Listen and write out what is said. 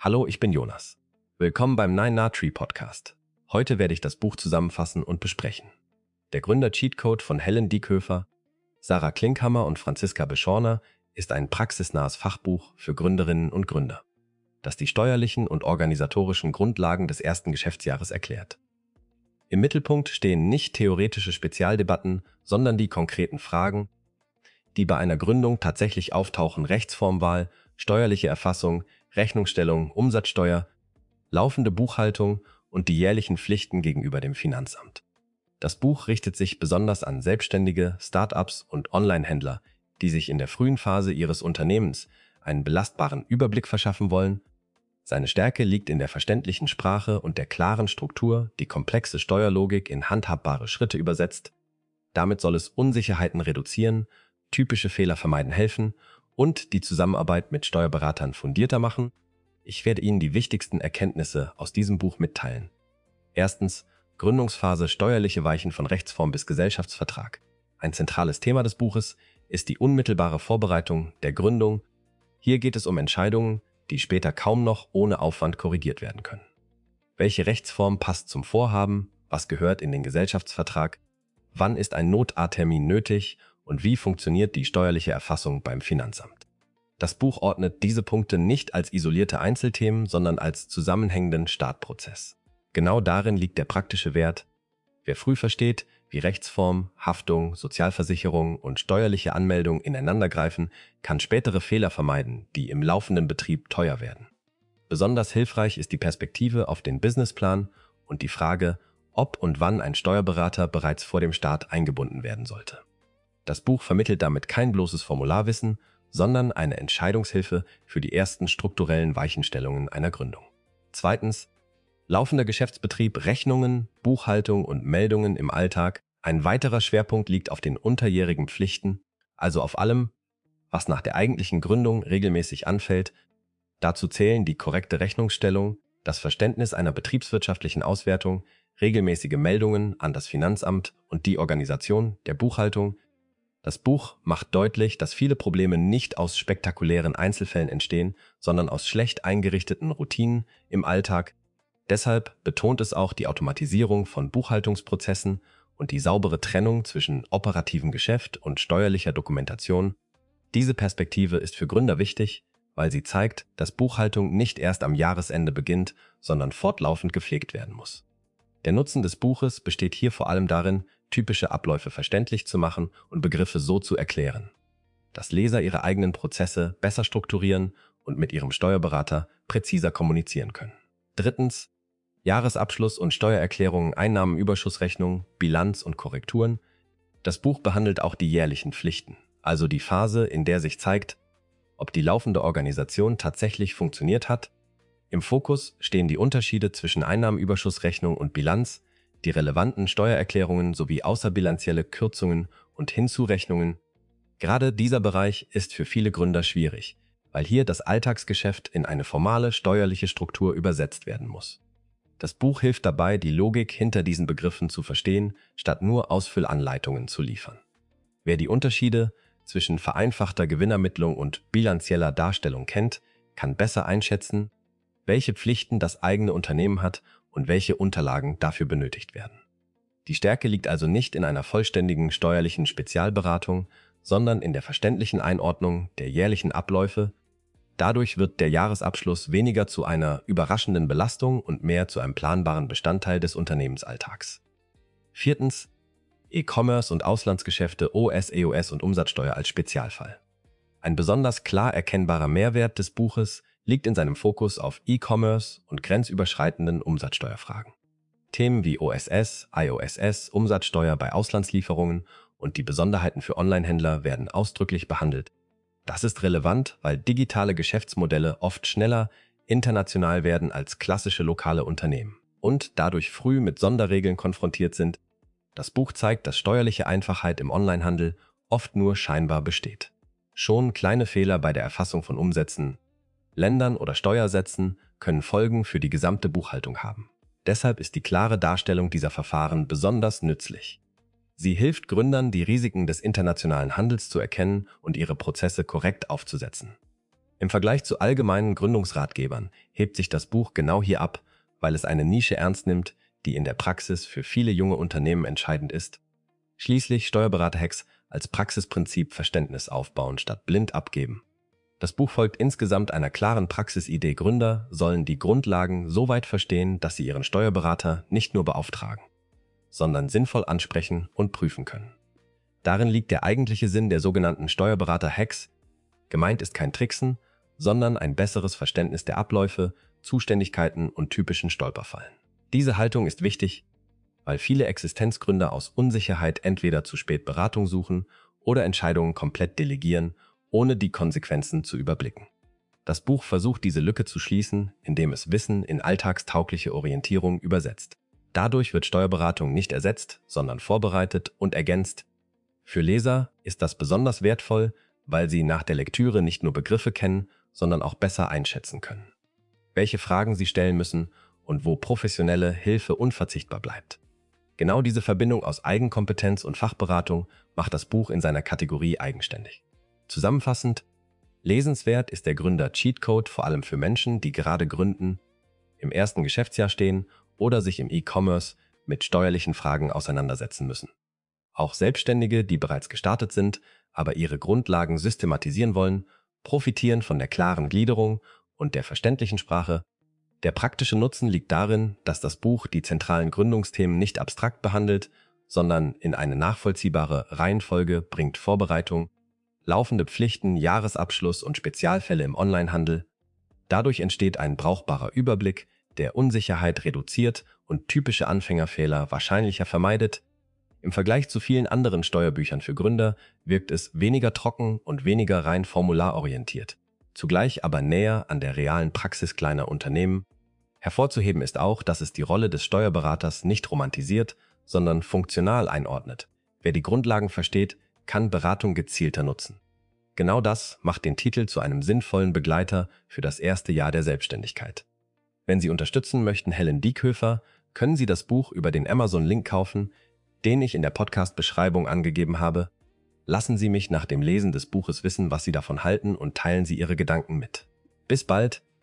Hallo, ich bin Jonas. Willkommen beim Nine Na Tree Podcast. Heute werde ich das Buch zusammenfassen und besprechen. Der Gründer-Cheatcode von Helen Diekhöfer, Sarah Klinkhammer und Franziska Beschorner ist ein praxisnahes Fachbuch für Gründerinnen und Gründer, das die steuerlichen und organisatorischen Grundlagen des ersten Geschäftsjahres erklärt. Im Mittelpunkt stehen nicht theoretische Spezialdebatten, sondern die konkreten Fragen, die bei einer Gründung tatsächlich auftauchen: Rechtsformwahl, steuerliche Erfassung, Rechnungsstellung, Umsatzsteuer, laufende Buchhaltung und die jährlichen Pflichten gegenüber dem Finanzamt. Das Buch richtet sich besonders an Selbstständige, Start-ups und Online-Händler, die sich in der frühen Phase ihres Unternehmens einen belastbaren Überblick verschaffen wollen. Seine Stärke liegt in der verständlichen Sprache und der klaren Struktur, die komplexe Steuerlogik in handhabbare Schritte übersetzt. Damit soll es Unsicherheiten reduzieren, typische Fehler vermeiden helfen und die Zusammenarbeit mit Steuerberatern fundierter machen. Ich werde Ihnen die wichtigsten Erkenntnisse aus diesem Buch mitteilen. Erstens, Gründungsphase: steuerliche Weichen von Rechtsform bis Gesellschaftsvertrag. Ein zentrales Thema des Buches ist die unmittelbare Vorbereitung der Gründung. Hier geht es um Entscheidungen, die später kaum noch ohne Aufwand korrigiert werden können. Welche Rechtsform passt zum Vorhaben? Was gehört in den Gesellschaftsvertrag? Wann ist ein Notartermin nötig? Und wie funktioniert die steuerliche Erfassung beim Finanzamt? Das Buch ordnet diese Punkte nicht als isolierte Einzelthemen, sondern als zusammenhängenden Startprozess. Genau darin liegt der praktische Wert. Wer früh versteht, wie Rechtsform, Haftung, Sozialversicherung und steuerliche Anmeldung ineinandergreifen, kann spätere Fehler vermeiden, die im laufenden Betrieb teuer werden. Besonders hilfreich ist die Perspektive auf den Businessplan und die Frage, ob und wann ein Steuerberater bereits vor dem Start eingebunden werden sollte. Das Buch vermittelt damit kein bloßes Formularwissen, sondern eine Entscheidungshilfe für die ersten strukturellen Weichenstellungen einer Gründung. Zweitens, laufender Geschäftsbetrieb, Rechnungen, Buchhaltung und Meldungen im Alltag. Ein weiterer Schwerpunkt liegt auf den unterjährigen Pflichten, also auf allem, was nach der eigentlichen Gründung regelmäßig anfällt. Dazu zählen die korrekte Rechnungsstellung, das Verständnis einer betriebswirtschaftlichen Auswertung, regelmäßige Meldungen an das Finanzamt und die Organisation der Buchhaltung. Das Buch macht deutlich, dass viele Probleme nicht aus spektakulären Einzelfällen entstehen, sondern aus schlecht eingerichteten Routinen im Alltag. Deshalb betont es auch die Automatisierung von Buchhaltungsprozessen und die saubere Trennung zwischen operativem Geschäft und steuerlicher Dokumentation. Diese Perspektive ist für Gründer wichtig, weil sie zeigt, dass Buchhaltung nicht erst am Jahresende beginnt, sondern fortlaufend gepflegt werden muss. Der Nutzen des Buches besteht hier vor allem darin, typische Abläufe verständlich zu machen und Begriffe so zu erklären, dass Leser ihre eigenen Prozesse besser strukturieren und mit ihrem Steuerberater präziser kommunizieren können. Drittens, Jahresabschluss und Steuererklärungen, Einnahmenüberschussrechnung, Bilanz und Korrekturen. Das Buch behandelt auch die jährlichen Pflichten, also die Phase, in der sich zeigt, ob die laufende Organisation tatsächlich funktioniert hat. Im Fokus stehen die Unterschiede zwischen Einnahmenüberschussrechnung und Bilanz, die relevanten Steuererklärungen sowie außerbilanzielle Kürzungen und Hinzurechnungen. Gerade dieser Bereich ist für viele Gründer schwierig, weil hier das Alltagsgeschäft in eine formale steuerliche Struktur übersetzt werden muss. Das Buch hilft dabei, die Logik hinter diesen Begriffen zu verstehen, statt nur Ausfüllanleitungen zu liefern. Wer die Unterschiede zwischen vereinfachter Gewinnermittlung und bilanzieller Darstellung kennt, kann besser einschätzen, welche Pflichten das eigene Unternehmen hat und welche Unterlagen dafür benötigt werden. Die Stärke liegt also nicht in einer vollständigen steuerlichen Spezialberatung, sondern in der verständlichen Einordnung der jährlichen Abläufe. Dadurch wird der Jahresabschluss weniger zu einer überraschenden Belastung und mehr zu einem planbaren Bestandteil des Unternehmensalltags. Viertens, E-Commerce und Auslandsgeschäfte, OS, EOS und Umsatzsteuer als Spezialfall. Ein besonders klar erkennbarer Mehrwert des Buches liegt in seinem Fokus auf E-Commerce und grenzüberschreitenden Umsatzsteuerfragen. Themen wie OSS, IOSS, Umsatzsteuer bei Auslandslieferungen und die Besonderheiten für Onlinehändler werden ausdrücklich behandelt. Das ist relevant, weil digitale Geschäftsmodelle oft schneller international werden als klassische lokale Unternehmen und dadurch früh mit Sonderregeln konfrontiert sind. Das Buch zeigt, dass steuerliche Einfachheit im Onlinehandel oft nur scheinbar besteht. Schon kleine Fehler bei der Erfassung von Umsätzen, Ländern oder Steuersätzen können Folgen für die gesamte Buchhaltung haben. Deshalb ist die klare Darstellung dieser Verfahren besonders nützlich. Sie hilft Gründern, die Risiken des internationalen Handels zu erkennen und ihre Prozesse korrekt aufzusetzen. Im Vergleich zu allgemeinen Gründungsratgebern hebt sich das Buch genau hier ab, weil es eine Nische ernst nimmt, die in der Praxis für viele junge Unternehmen entscheidend ist. Schließlich Steuerberater-Hacks als Praxisprinzip Verständnis aufbauen statt blind abgeben. Das Buch folgt insgesamt einer klaren Praxisidee. Gründer sollen die Grundlagen so weit verstehen, dass sie ihren Steuerberater nicht nur beauftragen, sondern sinnvoll ansprechen und prüfen können. Darin liegt der eigentliche Sinn der sogenannten Steuerberater-Hacks. Gemeint ist kein Tricksen, sondern ein besseres Verständnis der Abläufe, Zuständigkeiten und typischen Stolperfallen. Diese Haltung ist wichtig, weil viele Existenzgründer aus Unsicherheit entweder zu spät Beratung suchen oder Entscheidungen komplett delegieren, ohne die Konsequenzen zu überblicken. Das Buch versucht, diese Lücke zu schließen, indem es Wissen in alltagstaugliche Orientierung übersetzt. Dadurch wird Steuerberatung nicht ersetzt, sondern vorbereitet und ergänzt. Für Leser ist das besonders wertvoll, weil sie nach der Lektüre nicht nur Begriffe kennen, sondern auch besser einschätzen können, welche Fragen sie stellen müssen und wo professionelle Hilfe unverzichtbar bleibt. Genau diese Verbindung aus Eigenkompetenz und Fachberatung macht das Buch in seiner Kategorie eigenständig. Zusammenfassend, lesenswert ist der Gründer-Cheatcode vor allem für Menschen, die gerade gründen, im ersten Geschäftsjahr stehen oder sich im E-Commerce mit steuerlichen Fragen auseinandersetzen müssen. Auch Selbstständige, die bereits gestartet sind, aber ihre Grundlagen systematisieren wollen, profitieren von der klaren Gliederung und der verständlichen Sprache. Der praktische Nutzen liegt darin, dass das Buch die zentralen Gründungsthemen nicht abstrakt behandelt, sondern in eine nachvollziehbare Reihenfolge bringt. Vorbereitung, laufende Pflichten, Jahresabschluss und Spezialfälle im Onlinehandel. Dadurch entsteht ein brauchbarer Überblick, der Unsicherheit reduziert und typische Anfängerfehler wahrscheinlicher vermeidet. Im Vergleich zu vielen anderen Steuerbüchern für Gründer wirkt es weniger trocken und weniger rein formularorientiert, zugleich aber näher an der realen Praxis kleiner Unternehmen. Hervorzuheben ist auch, dass es die Rolle des Steuerberaters nicht romantisiert, sondern funktional einordnet. Wer die Grundlagen versteht, kann Beratung gezielter nutzen. Genau das macht den Titel zu einem sinnvollen Begleiter für das erste Jahr der Selbstständigkeit. Wenn Sie unterstützen möchten Helen Diekhöfer, können Sie das Buch über den Amazon-Link kaufen, den ich in der Podcast-Beschreibung angegeben habe. Lassen Sie mich nach dem Lesen des Buches wissen, was Sie davon halten und teilen Sie Ihre Gedanken mit. Bis bald!